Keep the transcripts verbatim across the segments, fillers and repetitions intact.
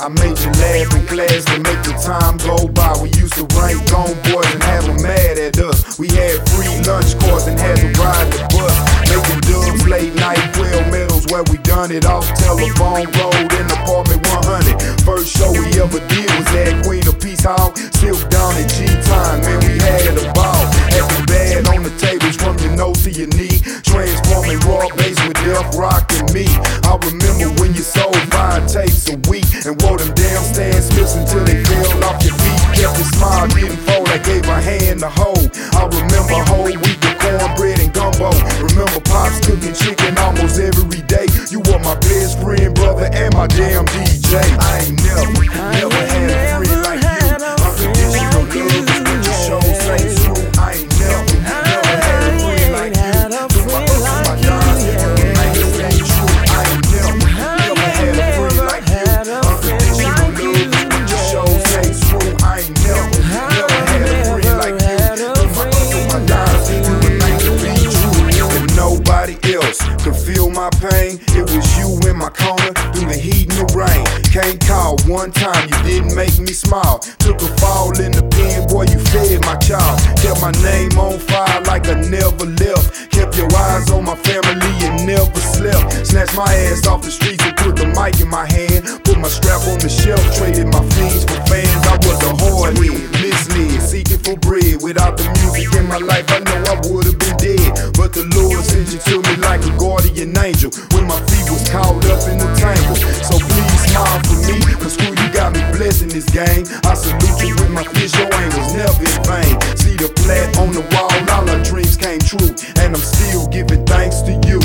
I made you laugh in class to make the time go by. We used to rank on boys and have them mad at us. We had free lunch course and had to ride the bus. Making dubs late night, twelve medals where we done it off Telephone Road in apartment one hundred. First show we ever did was at Queen of Peace Hall. Silk down at G-Time, man, we had a ball. Had the bad on the tables from your nose to your knee. Transforming raw bass with Death Rock and me. I remember when you sold five tapes a week and wore them damn Stan Smiths until they fell off your feet. Kept your smile, didn't fold, I gave a hand to hold. I remember a whole week of cornbread and gumbo. Remember Pops cooking chicken almost every day. You were my best friend, brother, and my damn D J. I ain't never, never had a friend like you. Unconditional love is what you show, say true. I ain't never, never had a friend like you. Through my ups and my downs, you remain the same true. I ain't never, never had a friend like you. Unconditional love is what you show, say true. I ain't never, never had a friend like you. Through my ups and my downs, you remain to be true. And nobody else could feel my pain. It was you in my corner through the heat and the rain. Can't call one time, you didn't make me smile. Took a fall in the pen, boy, you fed my child. Kept my name on fire like I never left. Kept your eyes on my family and never slept. Snatched my ass off the streets and put the mic in my hand. Put my strap on the shelf, traded my fiends for fans. I was a hard head, misled, seeking for bread. Without the music in my life, I know I would've been dead. But the Lord sent you to me like a guardian angel when my feet was caught up in the tangle. So please smile for me, cause screw you got me blessed in this game. I salute you with my fist, your aim was never in vain. See the flag on the wall, all our dreams came true, and I'm still giving thanks to you.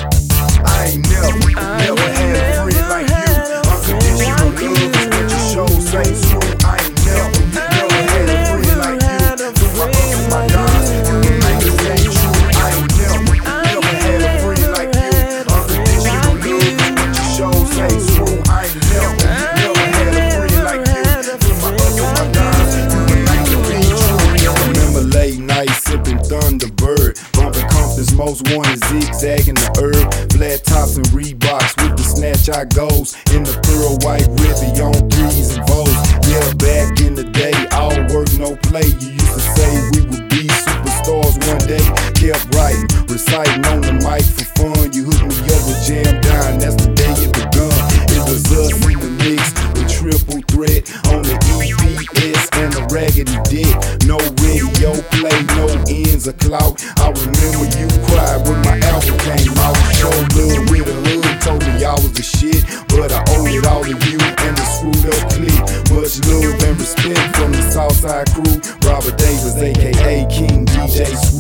I ain't never, never had a friend like you. Unconditional love is what you show, say true. I ain't never, never had a friend like you. Through my ups and my downs, you remain the same true. I ain't never, never had a friend like you. Unconditional love is what you show, say true. I ain't never, never had a friend like you. Through my ups and my downs, you remain to be true. Remember late night sipping Thunderbird, bumping Compton's Most Wanted, zigzagging the herb. Flat tops and Reeboks with the snatch I goes. In the pearl white ribbon on threes and Vogues. Yeah, back in the day, all work, no play. You used to say we would be superstars one day. Kept writing, reciting on the mic for fun. You hooked me up with Jam Down, that's the day it begun. It was us in the mix with Triple Threat on the E P S and the Raggedy Dick. No radio play, no ends of clout. I remember you cried when my album came out. Show love with a hood, told me y'all was the shit, but I owe it all to you and the screwed up clique. Much love and respect from the Southside crew. Robert Davis, aka King D J Sweet.